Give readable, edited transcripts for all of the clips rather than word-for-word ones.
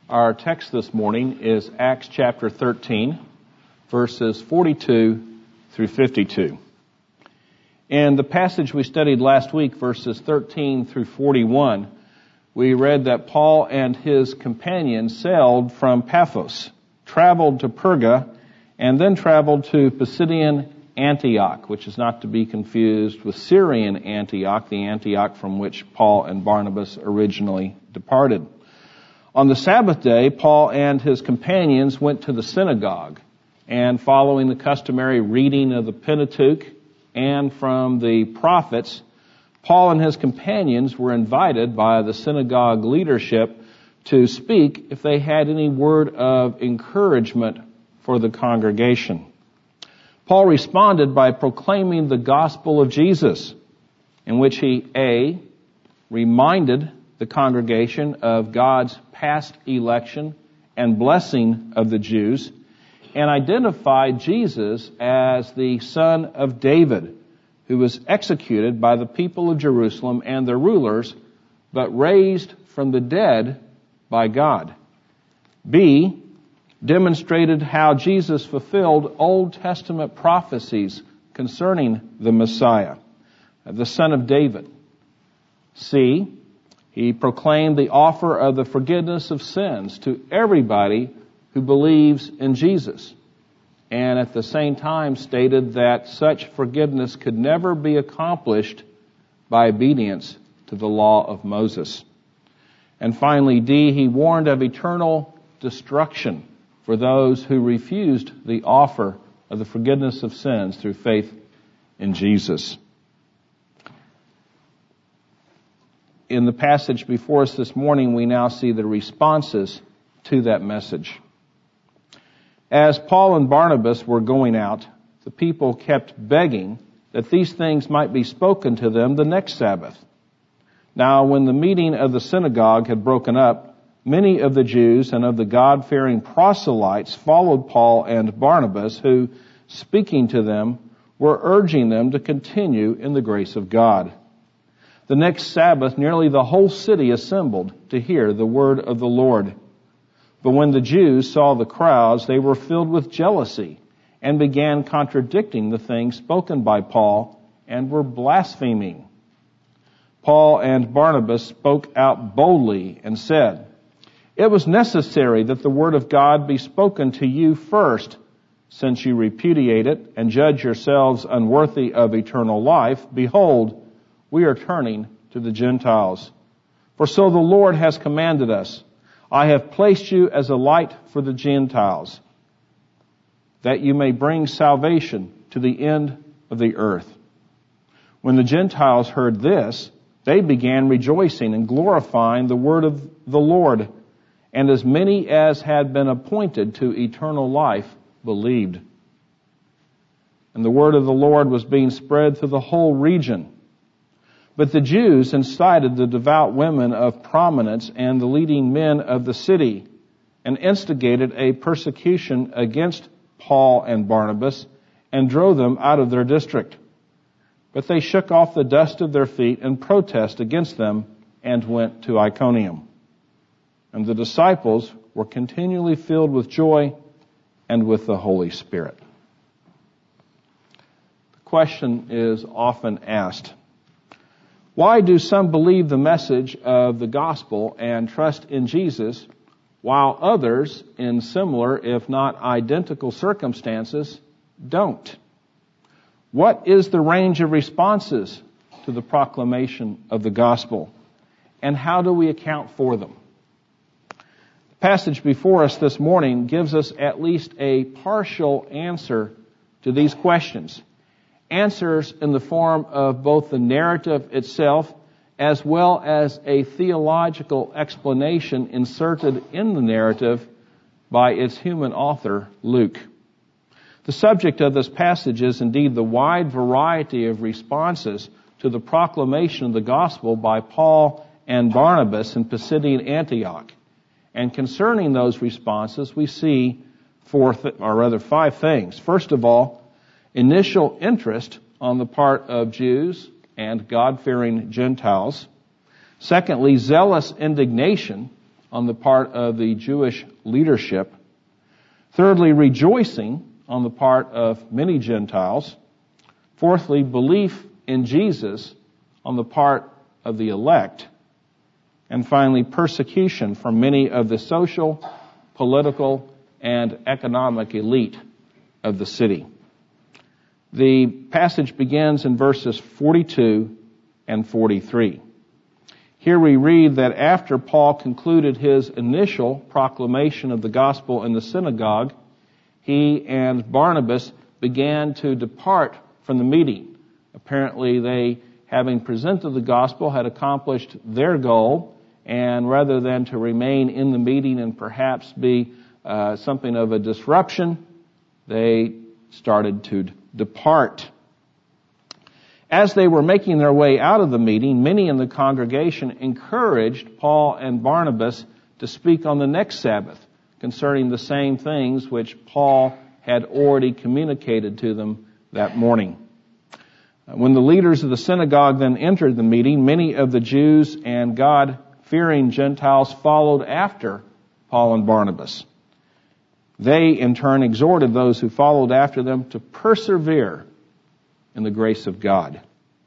Our text this morning is Acts chapter 13, verses 42 through 52. In the passage we studied last week, verses 13 through 41, we read that Paul and his companions sailed from Paphos, traveled to Perga, and then traveled to Pisidian Antioch, which is not to be confused with Syrian Antioch, the Antioch from which Paul and Barnabas originally departed. On the Sabbath day, Paul and his companions went to the synagogue, and following the customary reading of the Pentateuch and from the prophets, Paul and his companions were invited by the synagogue leadership to speak if they had any word of encouragement for the congregation. Paul responded by proclaiming the gospel of Jesus, in which he, A, reminded the congregation of God's past election and blessing of the Jews, and identified Jesus as the Son of David, who was executed by the people of Jerusalem and their rulers, but raised from the dead by God. B, demonstrated how Jesus fulfilled Old Testament prophecies concerning the Messiah, the Son of David. C, he proclaimed the offer of the forgiveness of sins to everybody who believes in Jesus, and at the same time stated that such forgiveness could never be accomplished by obedience to the law of Moses. And finally, D, he warned of eternal destruction for those who refused the offer of the forgiveness of sins through faith in Jesus. In the passage before us this morning, we now see the responses to that message. As Paul and Barnabas were going out, the people kept begging that these things might be spoken to them the next Sabbath. Now, when the meeting of the synagogue had broken up, many of the Jews and of the God-fearing proselytes followed Paul and Barnabas, who, speaking to them, were urging them to continue in the grace of God. The next Sabbath, nearly the whole city assembled to hear the word of the Lord. But when the Jews saw the crowds, they were filled with jealousy and began contradicting the things spoken by Paul and were blaspheming. Paul and Barnabas spoke out boldly and said, "It was necessary that the word of God be spoken to you first. Since you repudiate it and judge yourselves unworthy of eternal life, behold, we are turning to the Gentiles. For so the Lord has commanded us, I have placed you as a light for the Gentiles, that you may bring salvation to the end of the earth." When the Gentiles heard this, they began rejoicing and glorifying the word of the Lord, and as many as had been appointed to eternal life believed. And the word of the Lord was being spread through the whole region. But the Jews incited the devout women of prominence and the leading men of the city, and instigated a persecution against Paul and Barnabas, and drove them out of their district. But they shook off the dust of their feet in protest against them, and went to Iconium. And the disciples were continually filled with joy and with the Holy Spirit. The question is often asked, why do some believe the message of the gospel and trust in Jesus, while others, in similar, if not identical circumstances, don't? What is the range of responses to the proclamation of the gospel, and how do we account for them? The passage before us this morning gives us at least a partial answer to these questions. Answers in the form of both the narrative itself as well as a theological explanation inserted in the narrative by its human author, Luke. The subject of this passage is indeed the wide variety of responses to the proclamation of the gospel by Paul and Barnabas in Pisidian Antioch. And concerning those responses, we see five things. First of all, initial interest on the part of Jews and God-fearing Gentiles. Secondly, zealous indignation on the part of the Jewish leadership. Thirdly, rejoicing on the part of many Gentiles. Fourthly, belief in Jesus on the part of the elect. And finally, persecution from many of the social, political, and economic elite of the city. The passage begins in verses 42 and 43. Here we read that after Paul concluded his initial proclamation of the gospel in the synagogue, he and Barnabas began to depart from the meeting. Apparently they, having presented the gospel, had accomplished their goal, and rather than to remain in the meeting and perhaps be something of a disruption, they started to depart. As they were making their way out of the meeting, many in the congregation encouraged Paul and Barnabas to speak on the next Sabbath concerning the same things which Paul had already communicated to them that morning. When the leaders of the synagogue then entered the meeting, many of the Jews and God-fearing Gentiles followed after Paul and Barnabas. They, in turn, exhorted those who followed after them to persevere in the grace of God.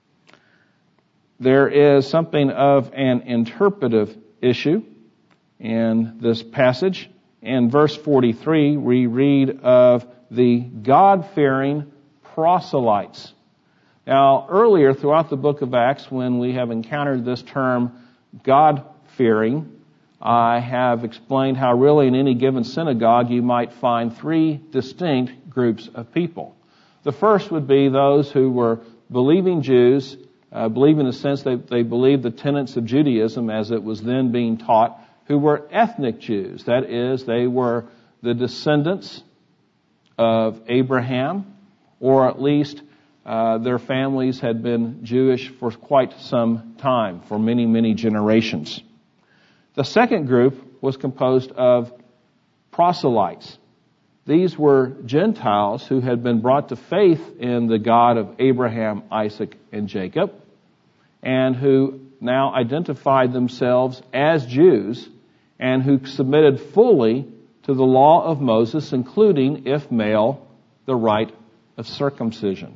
There is something of an interpretive issue in this passage. In verse 43, we read of the God-fearing proselytes. Now, earlier throughout the book of Acts, when we have encountered this term God-fearing, I have explained how really in any given synagogue you might find three distinct groups of people. The first would be those who were believing Jews, believing in the sense that they believed the tenets of Judaism as it was then being taught, who were ethnic Jews. That is, they were the descendants of Abraham, or at least their families had been Jewish for quite some time, for many, many generations. The second group was composed of proselytes. These were Gentiles who had been brought to faith in the God of Abraham, Isaac, and Jacob, and who now identified themselves as Jews and who submitted fully to the law of Moses, including, if male, the rite of circumcision.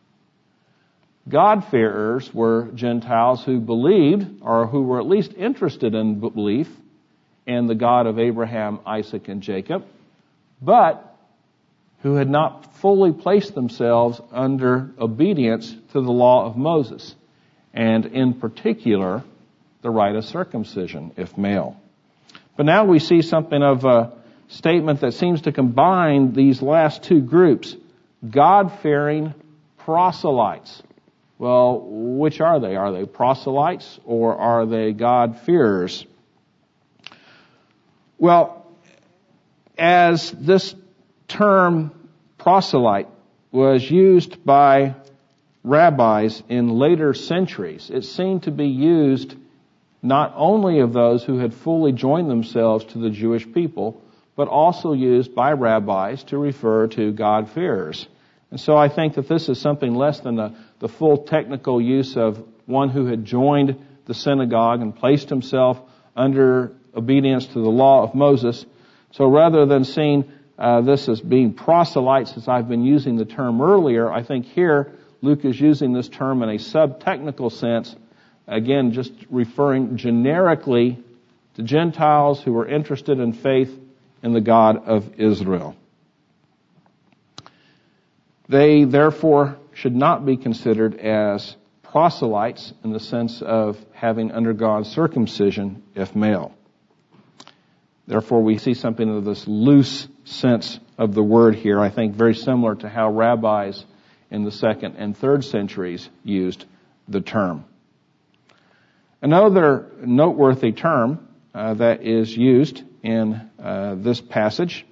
God-fearers were Gentiles who believed, or who were at least interested in belief, in the God of Abraham, Isaac, and Jacob, but who had not fully placed themselves under obedience to the law of Moses, and in particular, the rite of circumcision, if male. But now we see something of a statement that seems to combine these last two groups, God-fearing proselytes. Well, which are they? Are they proselytes or are they God-fearers? Well, as this term proselyte was used by rabbis in later centuries, it seemed to be used not only of those who had fully joined themselves to the Jewish people, but also used by rabbis to refer to God-fearers. And so I think that this is something less than the full technical use of one who had joined the synagogue and placed himself under obedience to the law of Moses. So rather than seeing this as being proselytes, as I've been using the term earlier, I think here Luke is using this term in a sub-technical sense, again, just referring generically to Gentiles who were interested in faith in the God of Israel. They, therefore, should not be considered as proselytes in the sense of having undergone circumcision if male. Therefore, we see something of this loose sense of the word here, I think very similar to how rabbis in the 2nd and 3rd centuries used the term. Another noteworthy term that is used in this passage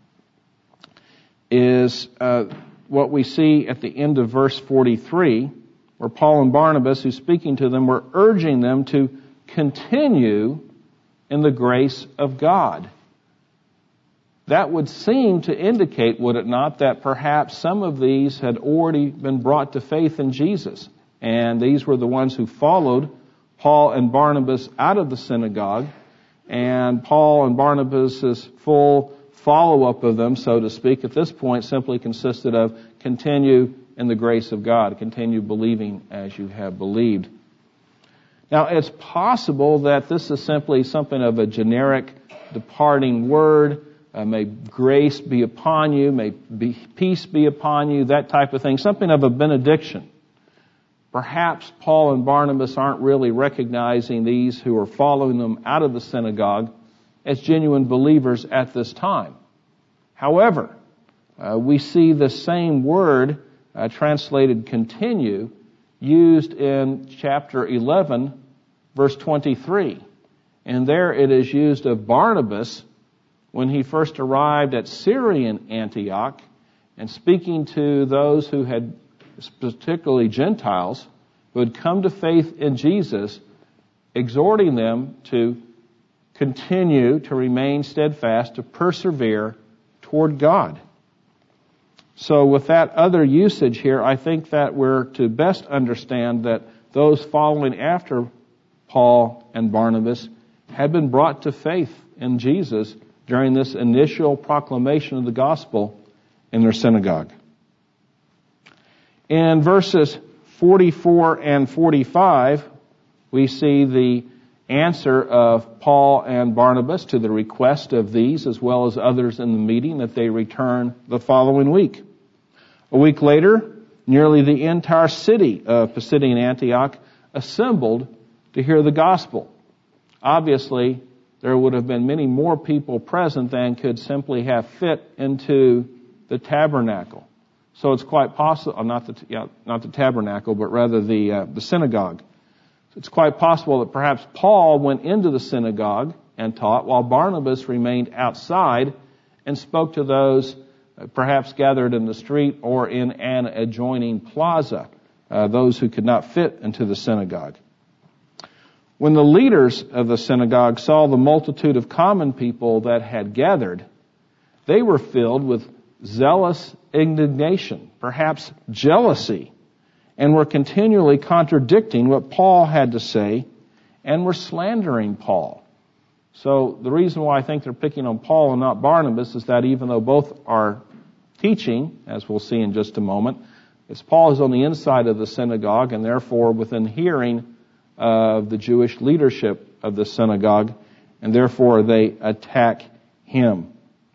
is what we see at the end of verse 43, where Paul and Barnabas, who's speaking to them, were urging them to continue in the grace of God. That would seem to indicate, would it not, that perhaps some of these had already been brought to faith in Jesus. And these were the ones who followed Paul and Barnabas out of the synagogue And Paul and Barnabas' full follow-up of them, so to speak, at this point simply consisted of continue in the grace of God, continue believing as you have believed. Now, it's possible that this is simply something of a generic departing word. May grace be upon you, peace be upon you, that type of thing, something of a benediction. Perhaps Paul and Barnabas aren't really recognizing these who are following them out of the synagogue as genuine believers at this time. However, we see the same word translated continue used in chapter 11, verse 23. And there it is used of Barnabas when he first arrived at Syrian Antioch and speaking to those who had, particularly Gentiles, who had come to faith in Jesus, exhorting them to continue to remain steadfast, to persevere toward God. So with that other usage here, I think that we're to best understand that those following after Paul and Barnabas had been brought to faith in Jesus during this initial proclamation of the gospel in their synagogue. In verses 44 and 45, we see the answer of Paul and Barnabas to the request of these, as well as others in the meeting, that they return the following week. A week later, nearly the entire city of Pisidian Antioch assembled to hear the gospel. Obviously, there would have been many more people present than could simply have fit into the tabernacle. So it's quite possible, not the tabernacle, but rather the synagogue. It's quite possible that perhaps Paul went into the synagogue and taught, while Barnabas remained outside and spoke to those perhaps gathered in the street or in an adjoining plaza, those who could not fit into the synagogue. When the leaders of the synagogue saw the multitude of common people that had gathered, they were filled with zealous indignation, perhaps jealousy, and were continually contradicting what Paul had to say and were slandering Paul. So the reason why I think they're picking on Paul and not Barnabas is that even though both are teaching, as we'll see in just a moment, it's Paul is on the inside of the synagogue and therefore within hearing of the Jewish leadership of the synagogue, and therefore they attack him.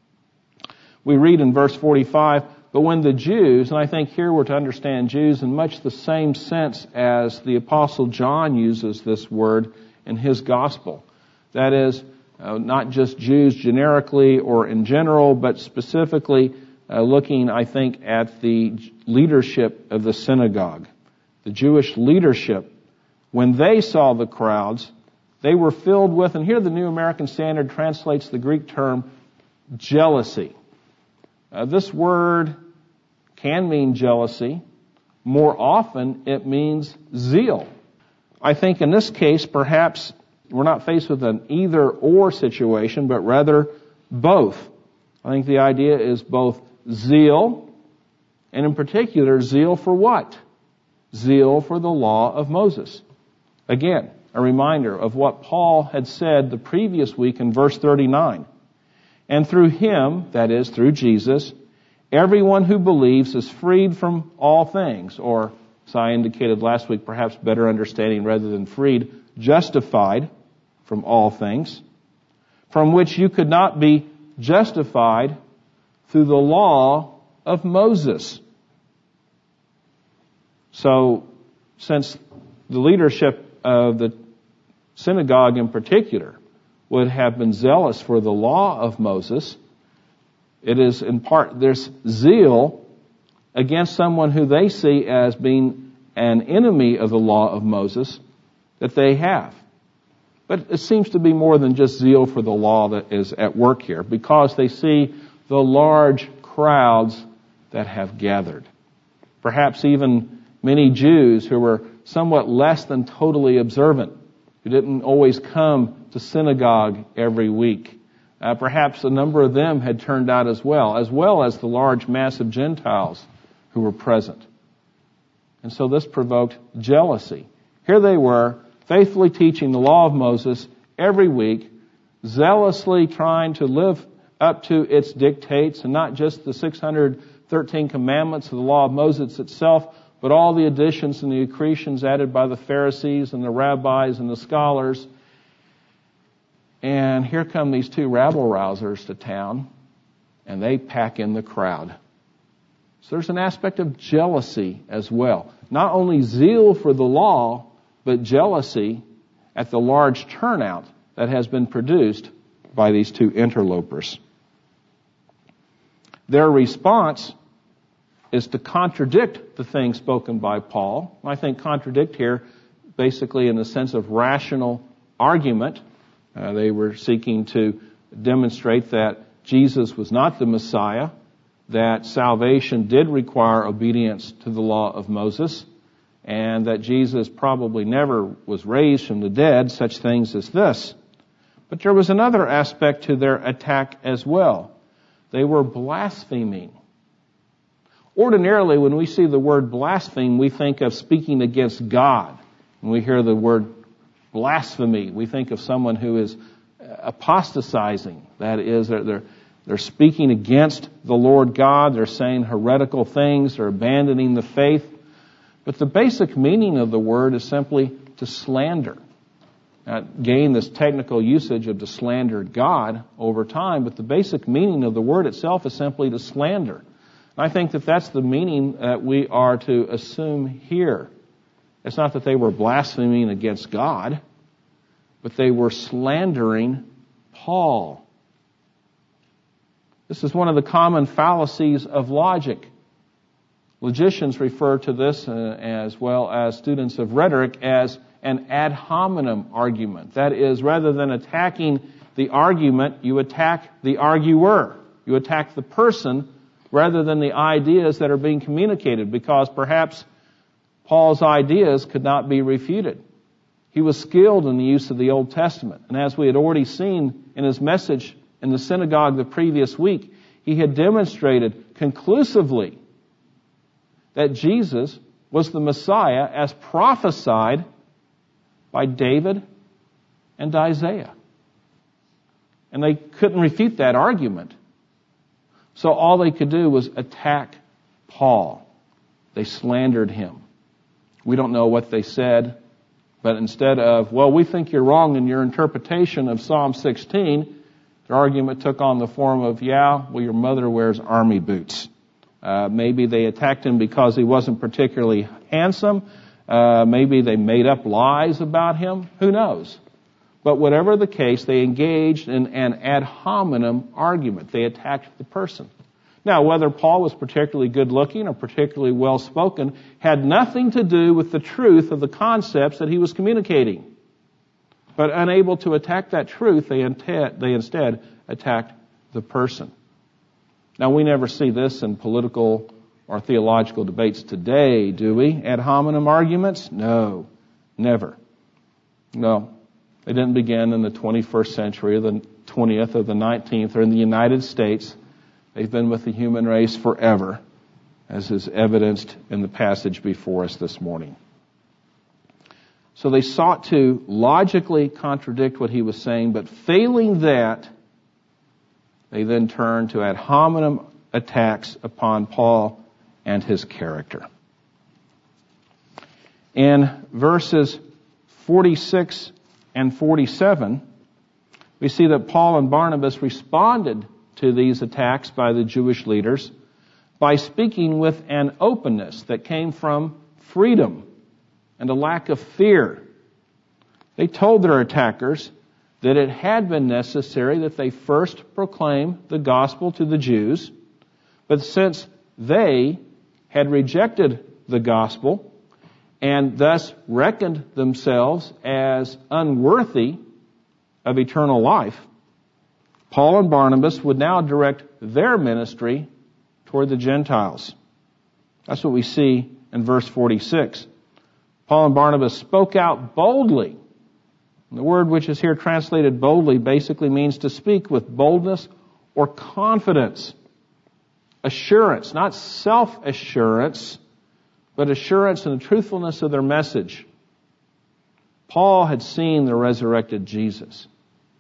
We read in verse 45, but when the Jews, and I think here we're to understand Jews in much the same sense as the Apostle John uses this word in his gospel. That is, not just Jews generically or in general, but specifically looking, I think, at the leadership of the synagogue. The Jewish leadership, when they saw the crowds, they were filled with, and here the New American Standard translates the Greek term jealousy. This word can mean jealousy. More often, it means zeal. I think in this case, perhaps we're not faced with an either-or situation, but rather both. I think the idea is both zeal, and in particular, zeal for what? Zeal for the law of Moses. Again, a reminder of what Paul had said the previous week in verse 39. And through him, that is, through Jesus, everyone who believes is freed from all things, or, as I indicated last week, perhaps better understanding rather than freed, justified from all things, from which you could not be justified through the law of Moses. So, since the leadership of the synagogue in particular would have been zealous for the law of Moses, it is in part there's zeal against someone who they see as being an enemy of the law of Moses that they have. But it seems to be more than just zeal for the law that is at work here, because they see the large crowds that have gathered. Perhaps even many Jews who were somewhat less than totally observant, who didn't always come to synagogue every week. Perhaps a number of them had turned out as well as the large mass of Gentiles who were present. And so this provoked jealousy. Here they were, faithfully teaching the law of Moses every week, zealously trying to live up to its dictates, and not just the 613 commandments of the law of Moses itself, but all the additions and the accretions added by the Pharisees and the rabbis and the scholars. And here come these two rabble-rousers to town, and they pack in the crowd. So there's an aspect of jealousy as well. Not only zeal for the law, but jealousy at the large turnout that has been produced by these two interlopers. Their response is to contradict the things spoken by Paul. I think contradict here basically in the sense of rational argument. They were seeking to demonstrate that Jesus was not the Messiah, that salvation did require obedience to the law of Moses, and that Jesus probably never was raised from the dead, such things as this. But there was another aspect to their attack as well. They were blaspheming. Ordinarily, when we see the word blaspheme, we think of speaking against God. When we hear the word blasphemy, we think of someone who is apostatizing. That is, they're speaking against the Lord God. They're saying heretical things. They're abandoning the faith. But the basic meaning of the word is simply to slander. Now, gain this technical usage of to slander God over time, but the basic meaning of the word itself is simply to slander. And I think that that's the meaning that we are to assume here. It's not that they were blaspheming against God, but they were slandering Paul. This is one of the common fallacies of logic. Logicians refer to this, as well as students of rhetoric, as an ad hominem argument. That is, rather than attacking the argument, you attack the arguer. You attack the person rather than the ideas that are being communicated, because perhaps Paul's ideas could not be refuted. He was skilled in the use of the Old Testament. And as we had already seen in his message in the synagogue the previous week, he had demonstrated conclusively that Jesus was the Messiah as prophesied by David and Isaiah. And they couldn't refute that argument. So all they could do was attack Paul. They slandered him. We don't know what they said, but instead of, well, we think you're wrong in your interpretation of Psalm 16, their argument took on the form of, yeah, well, your mother wears army boots. Maybe they attacked him because he wasn't particularly handsome. Maybe they made up lies about him. Who knows? But whatever the case, they engaged in an ad hominem argument. They attacked the person. Now, whether Paul was particularly good-looking or particularly well-spoken had nothing to do with the truth of the concepts that he was communicating. But unable to attack that truth, they instead attacked the person. Now, we never see this in political or theological debates today, do we? Ad hominem arguments? No, never. No, they didn't begin in the 21st century or the 20th or the 19th or in the United States. They've been with the human race forever, as is evidenced in the passage before us this morning. So they sought to logically contradict what he was saying, but failing that, they then turned to ad hominem attacks upon Paul and his character. In verses 46 and 47, we see that Paul and Barnabas responded to these attacks by the Jewish leaders by speaking with an openness that came from freedom and a lack of fear. They told their attackers that it had been necessary that they first proclaim the gospel to the Jews, but since they had rejected the gospel and thus reckoned themselves as unworthy of eternal life, Paul and Barnabas would now direct their ministry toward the Gentiles. That's what we see in verse 46. Paul and Barnabas spoke out boldly. The word which is here translated boldly basically means to speak with boldness or confidence. Assurance, not self-assurance, but assurance in the truthfulness of their message. Paul had seen the resurrected Jesus.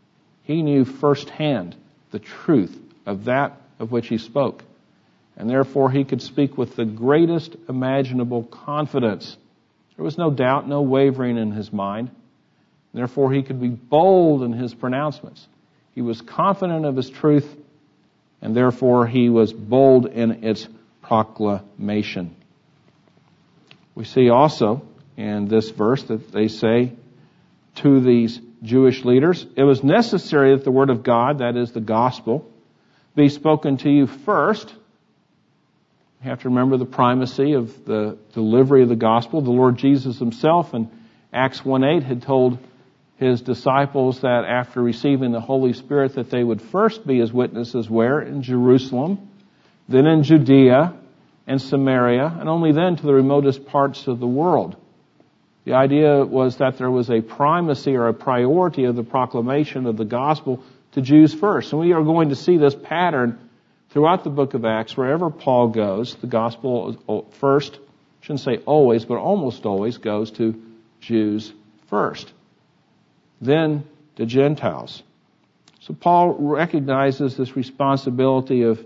He knew firsthand the truth of that of which he spoke. And therefore he could speak with the greatest imaginable confidence. There was no doubt, no wavering in his mind. Therefore he could be bold in his pronouncements. He was confident of his truth, and therefore he was bold in its proclamation. We see also in this verse that they say to these Jewish leaders, it was necessary that the word of God, that is the gospel, be spoken to you first. You have to remember the primacy of the delivery of the gospel. The Lord Jesus himself in Acts 1:8 had told his disciples that after receiving the Holy Spirit that they would first be his witnesses where? In Jerusalem, then in Judea and Samaria, and only then to the remotest parts of the world. The idea was that there was a primacy or a priority of the proclamation of the gospel to Jews first. And we are going to see this pattern throughout the book of Acts. Wherever Paul goes, the gospel first, I shouldn't say always, but almost always goes to Jews first. Then to Gentiles. So Paul recognizes this responsibility of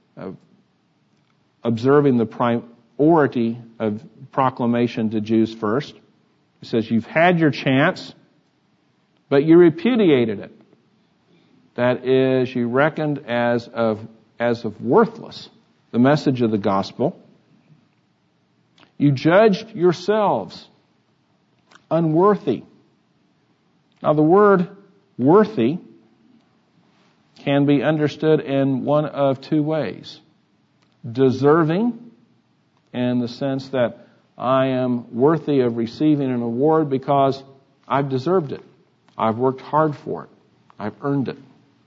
observing the priority of proclamation to Jews first. He says, you've had your chance, but you repudiated it. That is, you reckoned as of worthless the message of the gospel. You judged yourselves unworthy. Now the word worthy can be understood in one of two ways. Deserving, in the sense that I am worthy of receiving an award because I've deserved it. I've worked hard for it. I've earned it.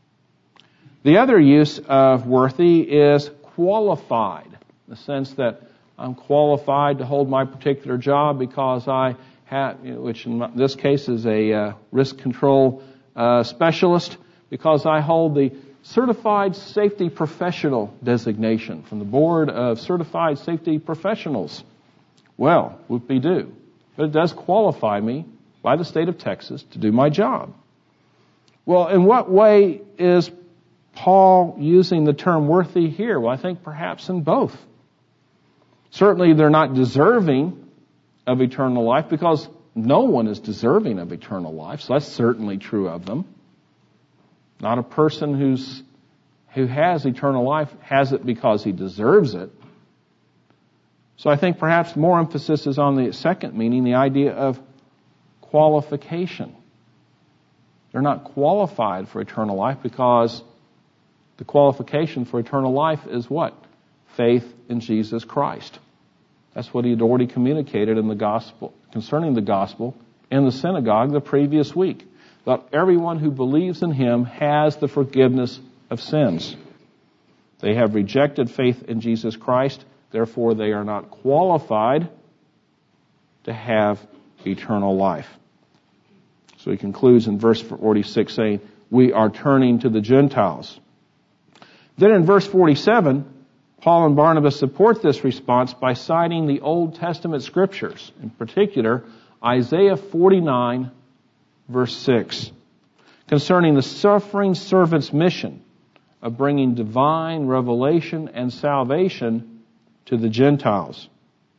The other use of worthy is qualified, in the sense that I'm qualified to hold my particular job because I have, which in this case is a risk control specialist, because I hold the Certified Safety Professional designation from the Board of Certified Safety Professionals. Well, whoop-de-doo. But it does qualify me by the state of Texas to do my job. Well, in what way is Paul using the term worthy here? Well, I think perhaps in both. Certainly they're not deserving of eternal life because no one is deserving of eternal life, so that's certainly true of them. Not a person who has eternal life has it because he deserves it. So I think perhaps more emphasis is on the second meaning, the idea of qualification. They're not qualified for eternal life because the qualification for eternal life is what? Faith in Jesus Christ. That's what he had already communicated in the gospel, concerning the gospel in the synagogue the previous week. That everyone who believes in him has the forgiveness of sins. They have rejected faith in Jesus Christ, therefore they are not qualified to have eternal life. So he concludes in verse 46 saying, we are turning to the Gentiles. Then in verse 47, Paul and Barnabas support this response by citing the Old Testament scriptures, in particular Isaiah 49, verse 6, concerning the suffering servant's mission of bringing divine revelation and salvation to the Gentiles.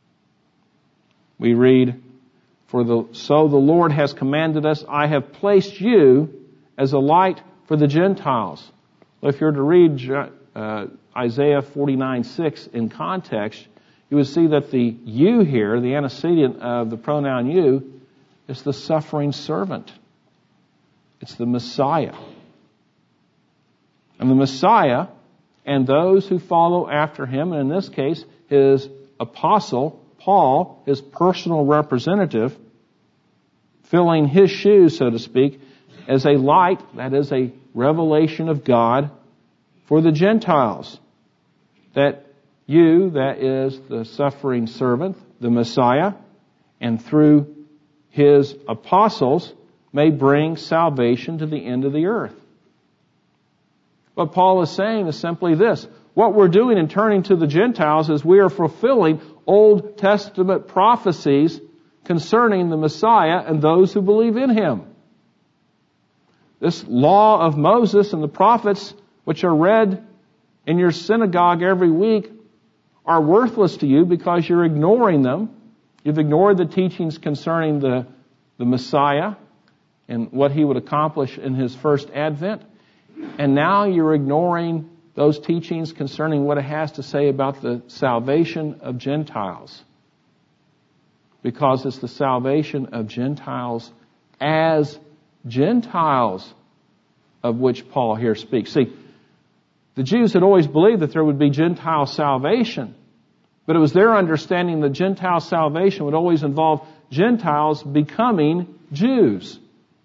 We read, so the Lord has commanded us, I have placed you as a light for the Gentiles. Well, if you're to read Isaiah 49:6 in context, you would see that the you here, the antecedent of the pronoun you, is the suffering servant. It's the Messiah. And the Messiah and those who follow after him, and in this case, his apostle, Paul, his personal representative, filling his shoes, so to speak, as a light, that is a revelation of God for the Gentiles. That you, that is the suffering servant, the Messiah, and through his apostles may bring salvation to the end of the earth. What Paul is saying is simply this. What we're doing in turning to the Gentiles is we are fulfilling Old Testament prophecies concerning the Messiah and those who believe in him. this law of Moses and the prophets, which are read in your synagogue every week, are worthless to you because you're ignoring them. You've ignored the teachings concerning the Messiah and what he would accomplish in his first advent. And now you're ignoring those teachings concerning what it has to say about the salvation of Gentiles. Because it's the salvation of Gentiles as Gentiles of which Paul here speaks. See, the Jews had always believed that there would be Gentile salvation, but it was their understanding that Gentile salvation would always involve Gentiles becoming Jews.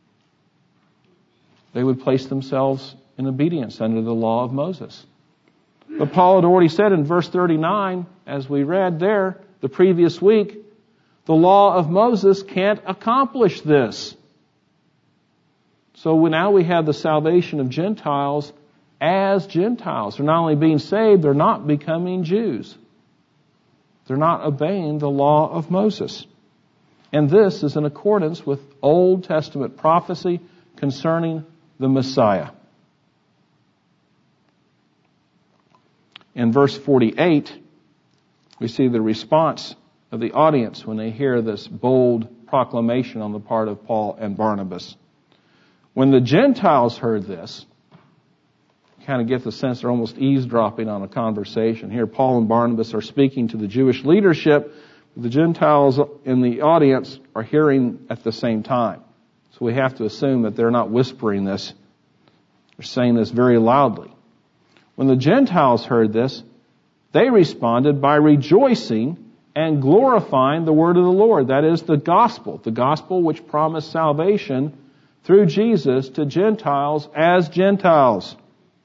They would place themselves in obedience under the law of Moses. But Paul had already said in verse 39, as we read there the previous week, the law of Moses can't accomplish this. So now we have the salvation of Gentiles as Gentiles. They're not only being saved, they're not becoming Jews. They're not obeying the law of Moses. And this is in accordance with Old Testament prophecy concerning the Messiah. In verse 48, we see the response of the audience when they hear this bold proclamation on the part of Paul and Barnabas. When the Gentiles heard this, you kind of get the sense they're almost eavesdropping on a conversation. Here, Paul and Barnabas are speaking to the Jewish leadership. The Gentiles in the audience are hearing at the same time. So we have to assume that they're not whispering this. They're saying this very loudly. When the Gentiles heard this, they responded by rejoicing and glorifying the word of the Lord. That is the gospel which promised salvation through Jesus to Gentiles as Gentiles.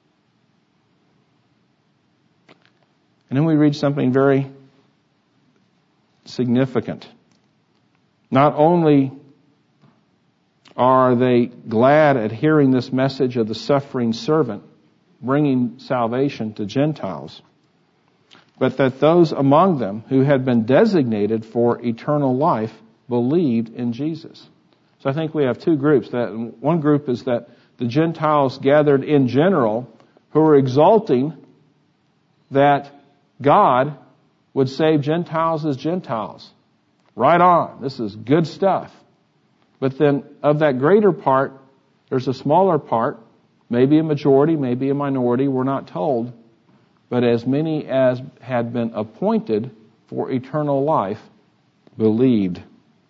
And then we read something very significant. Not only are they glad at hearing this message of the suffering servant bringing salvation to Gentiles, but that those among them who had been designated for eternal life believed in Jesus. So I think we have two groups. That one group is that the Gentiles gathered in general who are exulting that God would save Gentiles as Gentiles. Right on. This is good stuff. But then of that greater part, there's a smaller part, maybe a majority, maybe a minority, we're not told, but as many as had been appointed for eternal life believed.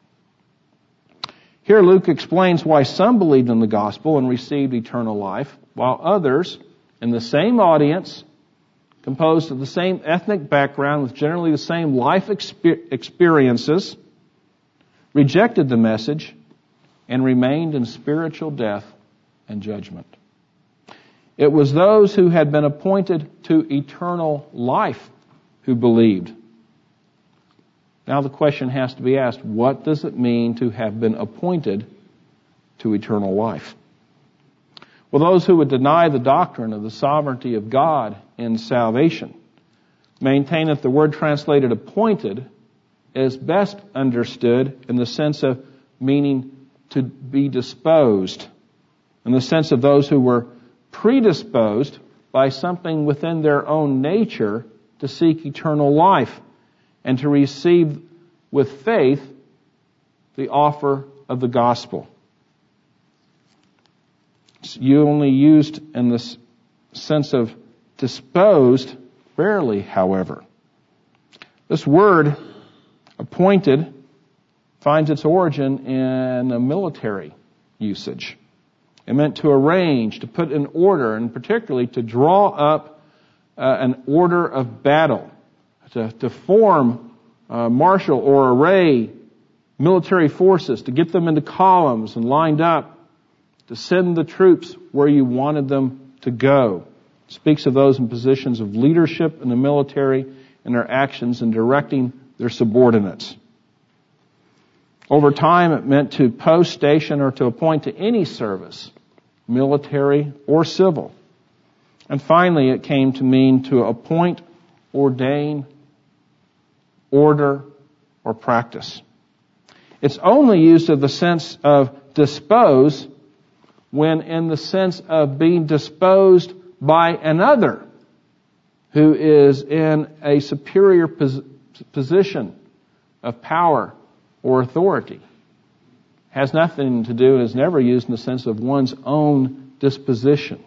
Here Luke explains why some believed in the gospel and received eternal life, while others in the same audience, composed of the same ethnic background with generally the same life experiences, rejected the message and remained in spiritual death and judgment. It was those who had been appointed to eternal life who believed. Now the question has to be asked, what does it mean to have been appointed to eternal life? Well, those who would deny the doctrine of the sovereignty of God in salvation maintain that the word translated appointed is best understood in the sense of meaning to be disposed, in the sense of those who were predisposed by something within their own nature to seek eternal life and to receive with faith the offer of the gospel. It's only used in the sense of disposed, rarely, however. This word, appointed, finds its origin in a military usage. It meant to arrange, to put in order, and particularly to draw up an order of battle, to form, marshal or array military forces, to get them into columns and lined up, to send the troops where you wanted them to go. It speaks of those in positions of leadership in the military and their actions in directing their subordinates. Over time, it meant to post, station, or to appoint to any service, military or civil. And finally, it came to mean to appoint, ordain, order, or practice. It's only used in the sense of dispose when in the sense of being disposed by another who is in a superior position of power or authority. Has nothing to do and is never used in the sense of one's own disposition.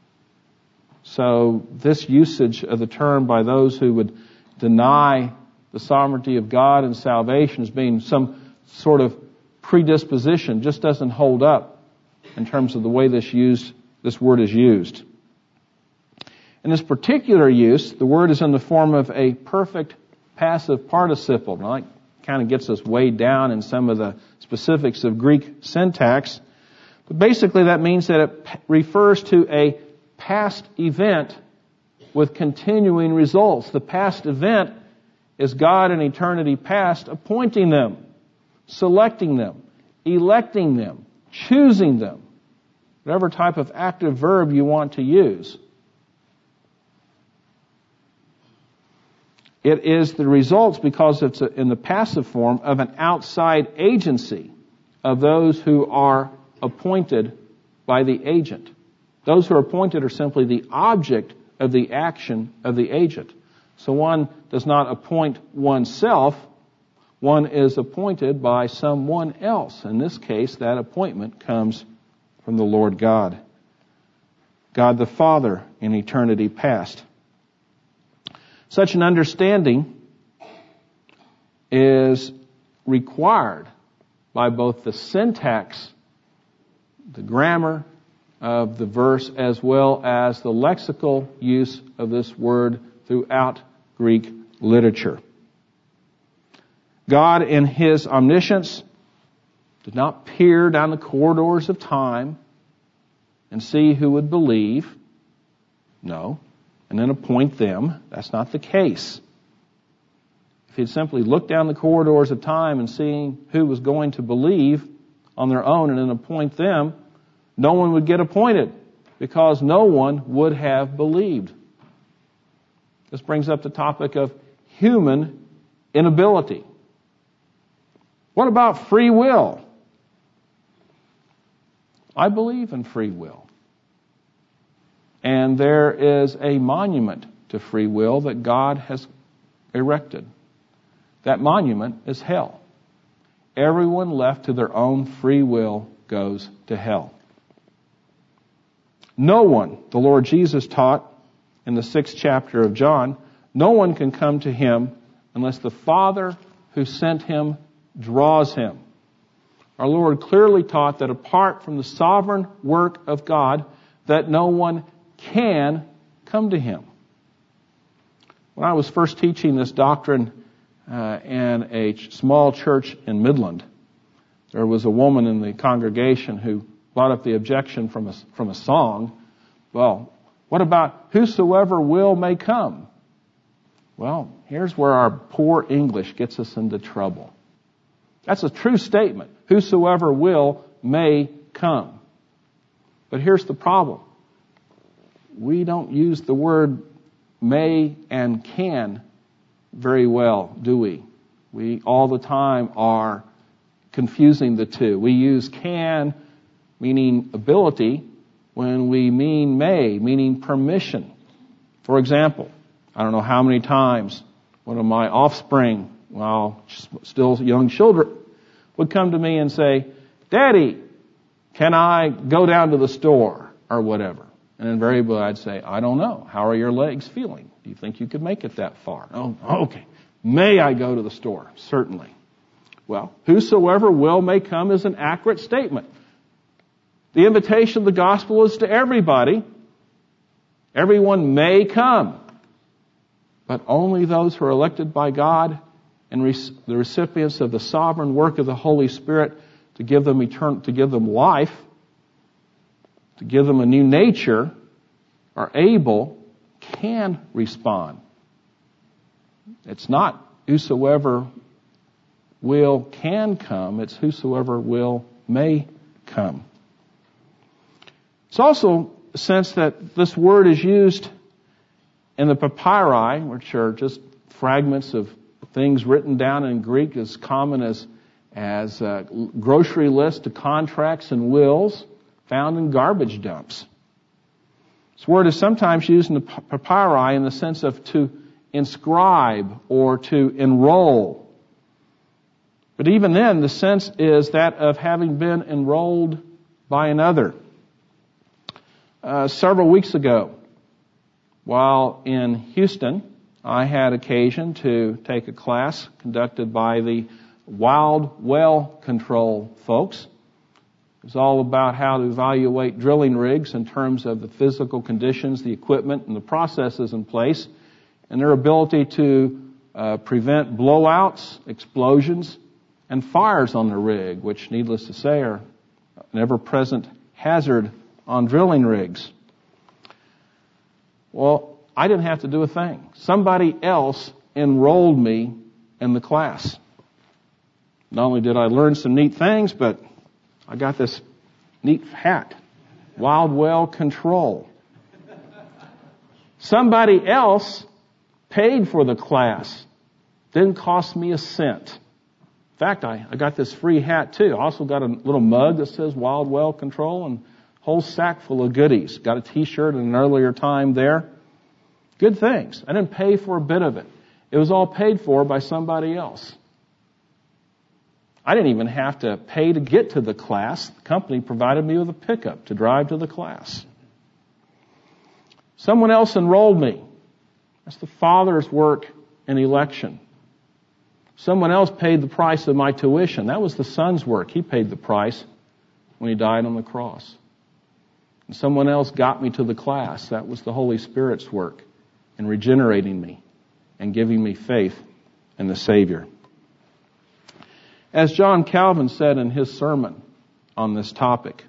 So this usage of the term by those who would deny the sovereignty of God and salvation as being some sort of predisposition just doesn't hold up in terms of the way this word is used. In this particular use, the word is in the form of a perfect passive participle. Now, that kind of gets us way down in some of the specifics of Greek syntax. But basically that means that it refers to a past event with continuing results. The past event is God in eternity past appointing them, selecting them, electing them, choosing them, whatever type of active verb you want to use. It is the results, because it's in the passive form, of an outside agency of those who are appointed by the agent. Those who are appointed are simply the object of the action of the agent. So one does not appoint oneself, one is appointed by someone else. In this case, that appointment comes from the Lord God. God the Father in eternity past. Such an understanding is required by both the syntax, the grammar of the verse, as well as the lexical use of this word throughout Greek literature. God, in His omniscience, did not peer down the corridors of time and see who would believe. No. And then appoint them. That's not the case. If He'd simply looked down the corridors of time and seen who was going to believe on their own and then appoint them, no one would get appointed because no one would have believed. This brings up the topic of human inability. What about free will? I believe in free will. And there is a monument to free will that God has erected. That monument is hell. Everyone left to their own free will goes to hell. No one, the Lord Jesus taught in the 6th chapter of John, no one can come to Him unless the Father who sent Him draws him. Our Lord clearly taught that apart from the sovereign work of God, that no one can come to Him. When I was first teaching this doctrine in a small church in Midland, there was a woman in the congregation who brought up the objection from a song. Well, what about whosoever will may come? Well, here's where our poor English gets us into trouble. That's a true statement. Whosoever will may come. But here's the problem. We don't use the word may and can very well, do we? We all the time are confusing the two. We use can, meaning ability, when we mean may, meaning permission. For example, I don't know how many times one of my offspring, while still young children, would come to me and say, Daddy, can I go down to the store or whatever? And invariably I'd say, I don't know. How are your legs feeling? Do you think you could make it that far? Oh, okay. May I go to the store? Certainly. Well, whosoever will may come is an accurate statement. The invitation of the gospel is to everybody. Everyone may come. But only those who are elected by God and the recipients of the sovereign work of the Holy Spirit to give them life, to give them a new nature, are able, can respond. It's not whosoever will can come, it's whosoever will may come. It's also a sense that this word is used in the papyri, which are just fragments of things written down in Greek as common as grocery lists to contracts and wills. found in garbage dumps. This word is sometimes used in the papyri in the sense of to inscribe or to enroll. But even then, the sense is that of having been enrolled by another. Several weeks ago, while in Houston, I had occasion to take a class conducted by the Wild Well Control folks. It was all about how to evaluate drilling rigs in terms of the physical conditions, the equipment, and the processes in place, and their ability to prevent blowouts, explosions, and fires on the rig, which, needless to say, are an ever-present hazard on drilling rigs. Well, I didn't have to do a thing. Somebody else enrolled me in the class. Not only did I learn some neat things, but I got this neat hat. Wild Well Control. Somebody else paid for the class. Didn't cost me a cent. In fact, I got this free hat too. I also got a little mug that says Wild Well Control and a whole sack full of goodies. Got a t-shirt at an earlier time there. Good things. I didn't pay for a bit of it. It was all paid for by somebody else. I didn't even have to pay to get to the class. The company provided me with a pickup to drive to the class. Someone else enrolled me. That's the Father's work in election. Someone else paid the price of my tuition. That was the Son's work. He paid the price when He died on the cross. And someone else got me to the class. That was the Holy Spirit's work in regenerating me and giving me faith in the Savior. As John Calvin said in his sermon on this topic,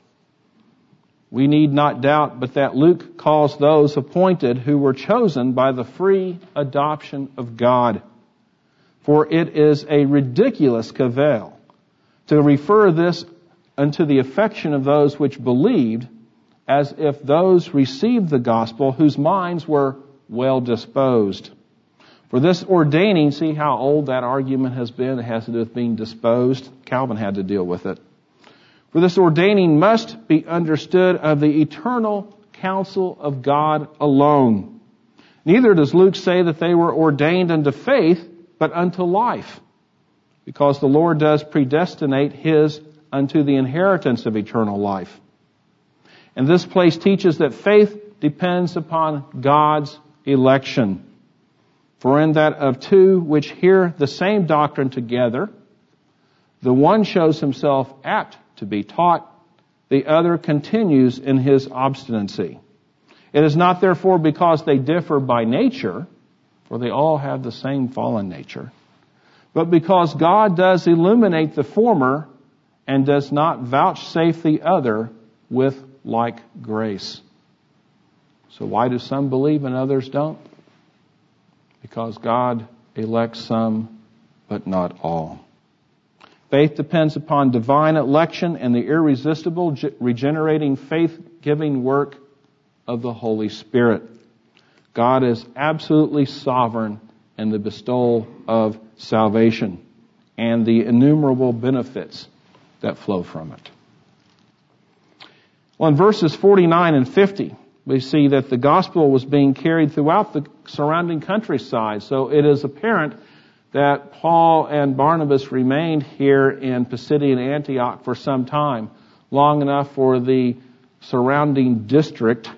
we need not doubt but that Luke calls those appointed who were chosen by the free adoption of God. For it is a ridiculous cavil to refer this unto the affection of those which believed, as if those received the gospel whose minds were well disposed. For this ordaining, see how old that argument has been? It has to do with being disposed. Calvin had to deal with it. For this ordaining must be understood of the eternal counsel of God alone. Neither does Luke say that they were ordained unto faith, but unto life, because the Lord does predestinate His unto the inheritance of eternal life. And this place teaches that faith depends upon God's election. For in that of two which hear the same doctrine together, the one shows himself apt to be taught, the other continues in his obstinacy. It is not therefore because they differ by nature, for they all have the same fallen nature, but because God does illuminate the former and does not vouchsafe the other with like grace. So why do some believe and others don't? Because God elects some, but not all. Faith depends upon divine election and the irresistible regenerating faith-giving work of the Holy Spirit. God is absolutely sovereign in the bestowal of salvation and the innumerable benefits that flow from it. Well, in verses 49 and 50, we see that the gospel was being carried throughout the surrounding countryside. So it is apparent that Paul and Barnabas remained here in Pisidian Antioch for some time, long enough for the surrounding district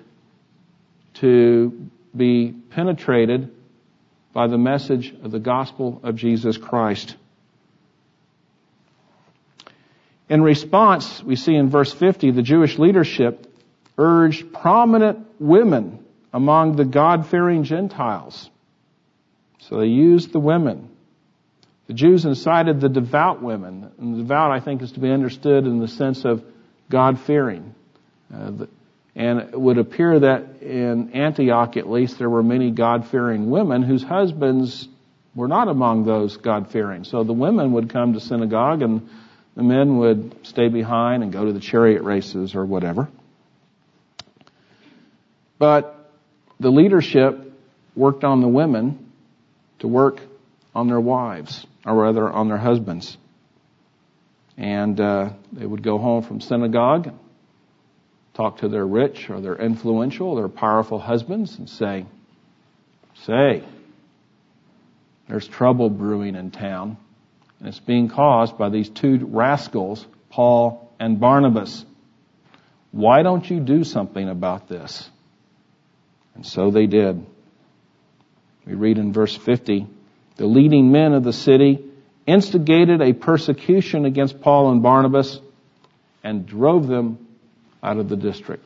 to be penetrated by the message of the gospel of Jesus Christ. In response, we see in verse 50, the Jewish leadership urged prominent women among the God-fearing Gentiles. So they used the women. The Jews incited the devout women. And the devout, I think, is to be understood in the sense of God-fearing. And it would appear that in Antioch, at least, there were many God-fearing women whose husbands were not among those God-fearing. So the women would come to synagogue and the men would stay behind and go to the chariot races or whatever. But the leadership worked on the women to work on their wives, or rather on their husbands. And they would go home from synagogue, talk to their rich or their influential or their powerful husbands and say, there's trouble brewing in town, and it's being caused by these two rascals, Paul and Barnabas. Why don't you do something about this? And so they did. We read in verse 50, the leading men of the city instigated a persecution against Paul and Barnabas and drove them out of the district.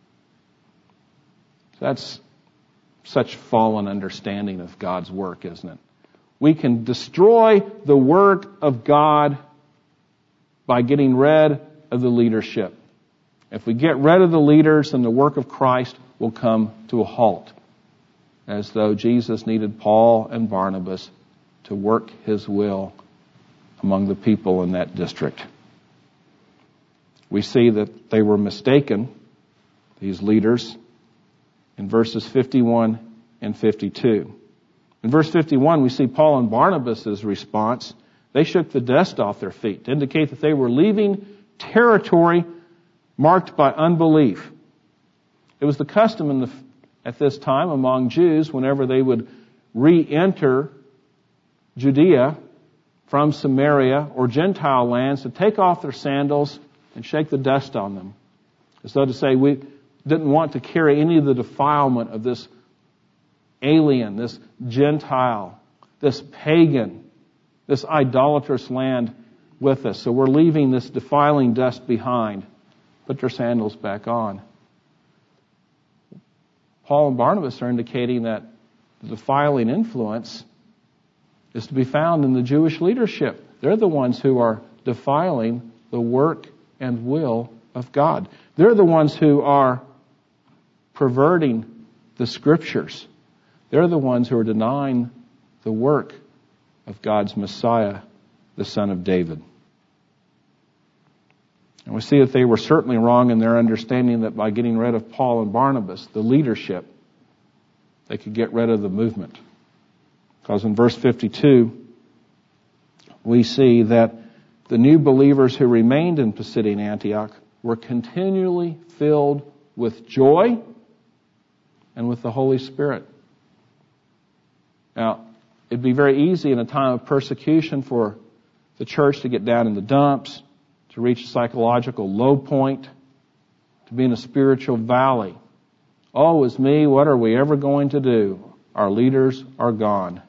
That's such fallen understanding of God's work, isn't it? We can destroy the work of God by getting rid of the leadership. If we get rid of the leaders, then the work of Christ will come to a halt, as though Jesus needed Paul and Barnabas to work His will among the people in that district. We see that they were mistaken, these leaders, in verses 51 and 52. In verse 51, we see Paul and Barnabas' response. They shook the dust off their feet to indicate that they were leaving territory marked by unbelief. It was the custom at this time among Jews, whenever they would re-enter Judea from Samaria or Gentile lands, to take off their sandals and shake the dust on them, as though to say, we didn't want to carry any of the defilement of this alien, this Gentile, this pagan, this idolatrous land with us. So we're leaving this defiling dust behind. Put their sandals back on. Paul and Barnabas are indicating that the defiling influence is to be found in the Jewish leadership. They're the ones who are defiling the work and will of God. They're the ones who are perverting the Scriptures. They're the ones who are denying the work of God's Messiah, the Son of David. And we see that they were certainly wrong in their understanding that by getting rid of Paul and Barnabas, the leadership, they could get rid of the movement. Because in verse 52, we see that the new believers who remained in Pisidian Antioch were continually filled with joy and with the Holy Spirit. Now, it'd be very easy in a time of persecution for the church to get down in the dumps, to reach a psychological low point, to be in a spiritual valley. Oh, it's me, what are we ever going to do? Our leaders are gone.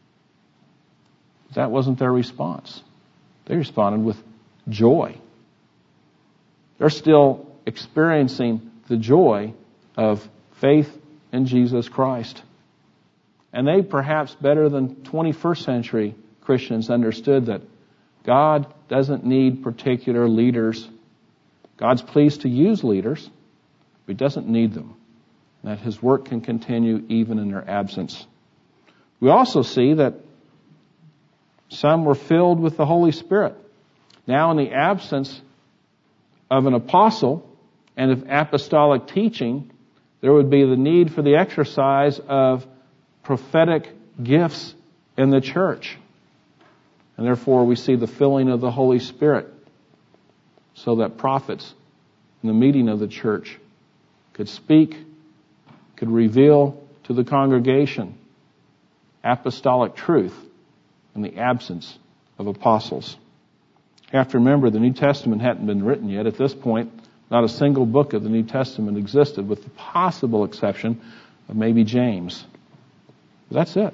That wasn't their response. They responded with joy. They're still experiencing the joy of faith in Jesus Christ. And they, perhaps better than 21st century Christians, understood that God doesn't need particular leaders. God's pleased to use leaders, but He doesn't need them. And that His work can continue even in their absence. We also see that some were filled with the Holy Spirit. Now, in the absence of an apostle and of apostolic teaching, there would be the need for the exercise of prophetic gifts in the church. And therefore we see the filling of the Holy Spirit so that prophets in the meeting of the church could speak, could reveal to the congregation apostolic truth in the absence of apostles. You have to remember the New Testament hadn't been written yet. At this point, not a single book of the New Testament existed, with the possible exception of maybe James. That's it.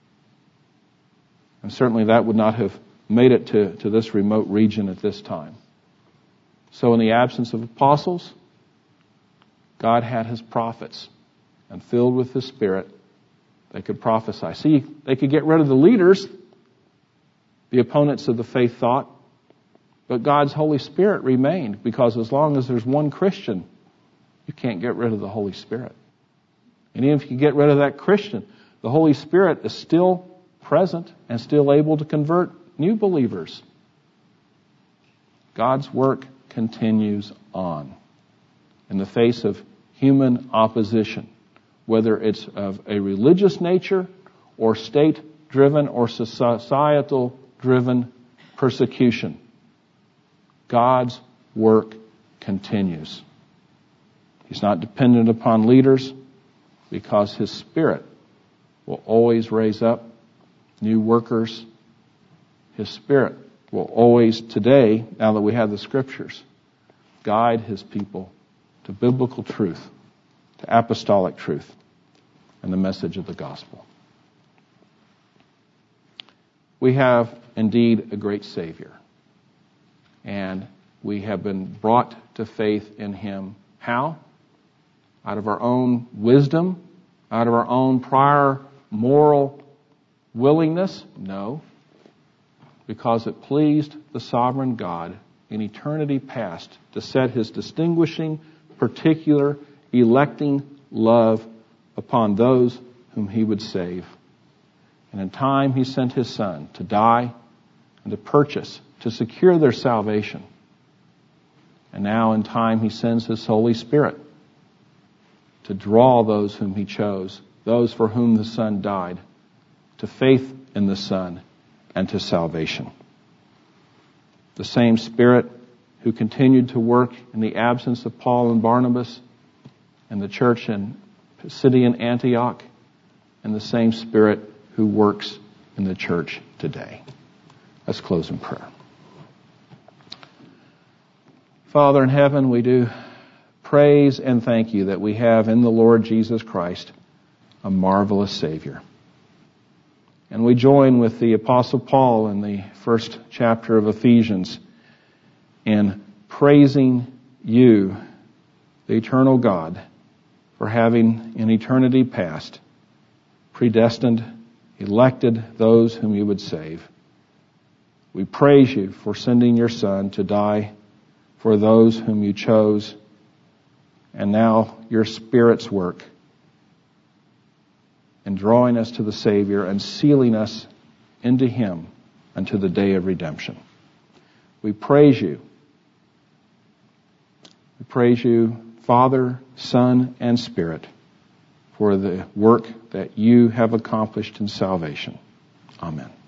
And certainly that would not have made it to this remote region at this time. So in the absence of apostles, God had His prophets, and filled with His Spirit, they could prophesy. See, they could get rid of the leaders, the opponents of the faith thought, but God's Holy Spirit remained, because as long as there's one Christian, you can't get rid of the Holy Spirit. And even if you get rid of that Christian, the Holy Spirit is still present and still able to convert new believers. God's work continues on in the face of human opposition, whether it's of a religious nature or state-driven or societal-driven persecution. God's work continues. He's not dependent upon leaders because His Spirit will always raise up new workers. His Spirit will always today, now that we have the Scriptures, guide His people to biblical truth, to apostolic truth, and the message of the gospel. We have indeed a great Savior, and we have been brought to faith in Him. How? Out of our own wisdom? Out of our own prior moral willingness? No. Because it pleased the sovereign God in eternity past to set His distinguishing, particular, electing love upon those whom He would save. And in time He sent His Son to die and to purchase, to secure their salvation. And now in time He sends His Holy Spirit to draw those whom He chose, those for whom the Son died, to faith in the Son and to salvation. The same Spirit who continued to work in the absence of Paul and Barnabas and the church in Pisidian Antioch, and the same Spirit who works in the church today. Let's close in prayer. Father in heaven, we do praise and thank You that we have in the Lord Jesus Christ a marvelous Savior. And we join with the Apostle Paul in the first chapter of Ephesians in praising You, the eternal God, for having in eternity past predestined, elected those whom You would save. We praise You for sending Your Son to die for those whom You chose, and now Your Spirit's work in drawing us to the Savior and sealing us into Him unto the day of redemption. We praise You. We praise You, Father, Son, and Spirit, for the work that You have accomplished in salvation. Amen.